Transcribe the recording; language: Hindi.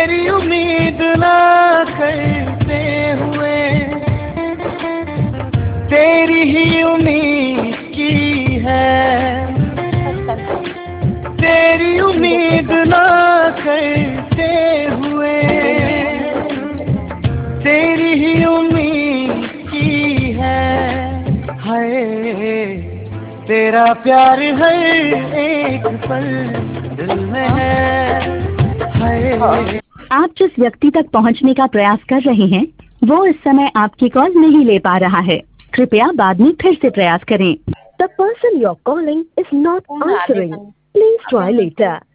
तेरी उम्मीद ना करते हुए तेरी ही उम्मीद की है, तेरी उम्मीद ना करते हुए तेरी ही उम्मीद की है। हाय तेरा प्यार हर एक पल दिल में है। हाय आप जिस व्यक्ति तक पहुंचने का प्रयास कर रहे हैं वो इस समय आपकी कॉल नहीं ले पा रहा है, कृपया बाद में फिर से प्रयास करें। The person you're calling is not answering. Please try later.